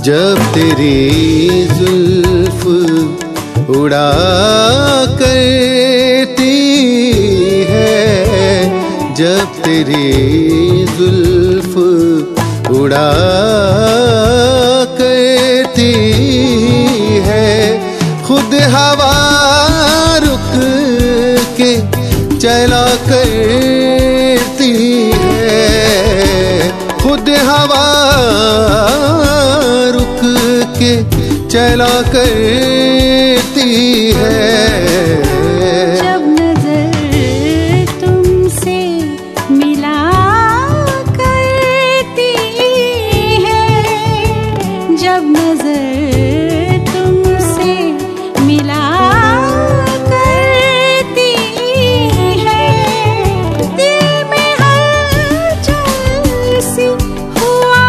जब तेरी जुल्फ उड़ा करती है, जब तेरी जुल्फ उड़ा करती है, खुद हवा रुक के चला करती है, खुद हवा रुक के चला करती है। जब नजर तुमसे मिला करती है, जब नजर तुमसे मिला करती है, दिल में हलचल सी हुआ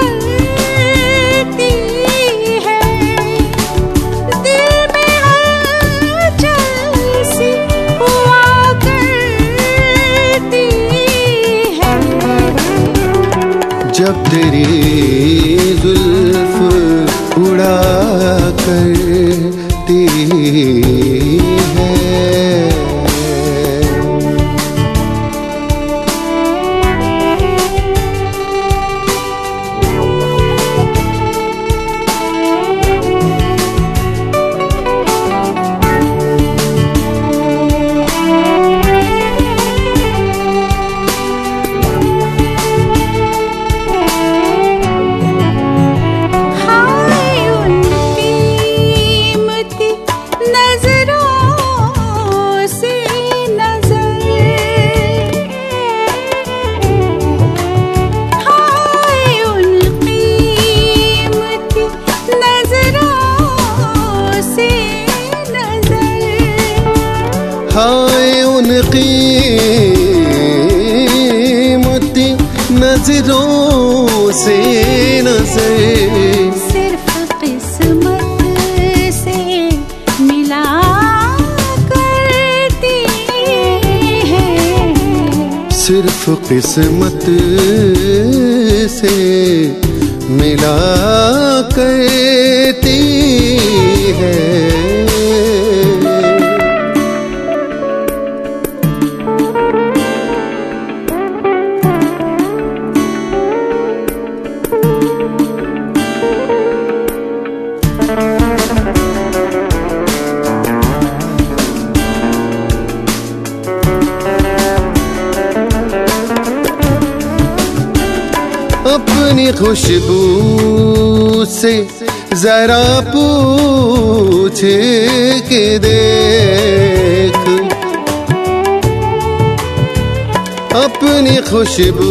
करती है, दिल में हलचल सी हुआ करती है। जब तेरी जुल्फ उड़ा करती है। हाय उन कीमती नजरों से नजर, सिर्फ किस्मत से मिला करती है, सिर्फ किस्मत से मिला करती है। अपनी खुशबू से जरा पूछ के देख, अपनी खुशबू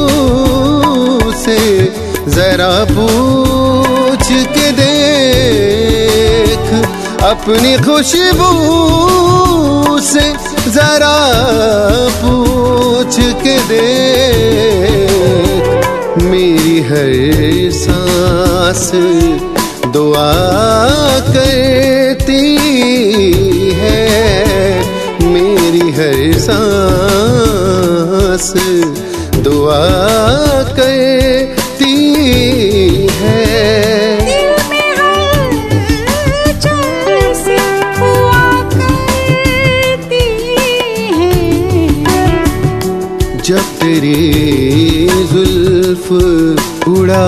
से जरा पूछ के देख, अपनी खुशबू से जरा पूछ के देख, मेरी हर सांस दुआ करती है, मेरी हर सांस दुआ करती है। दिल में हलचल सी हुआ करती है, जब तेरी जुल्फ उड़ा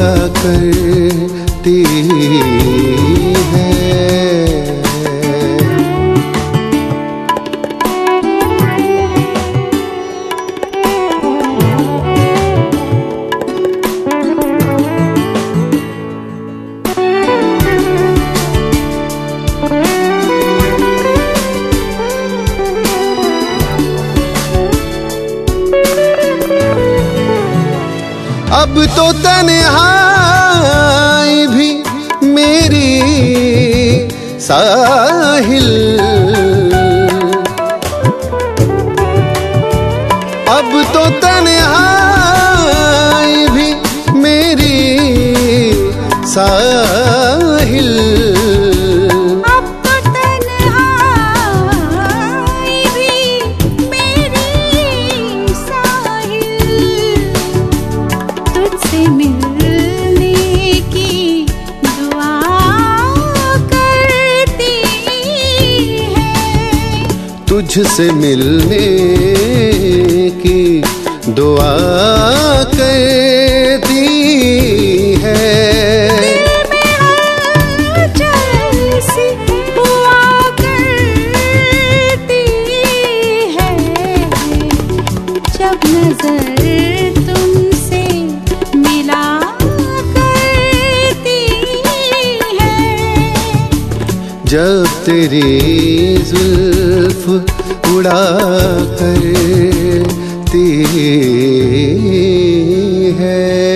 करती है। अब तो तन्हाई भी मेरी साहिल, अब तो तन्हाई भी मेरी साहिल, अब तो तन्हाई भी मेरी साहिल, तुझसे मिलने की तुझसे मिलने की दुआ करती है। जैसी हुआ करती है जब नजर तुमसे मिला करती है। जब तेरी जुल्फ उड़ा करती है।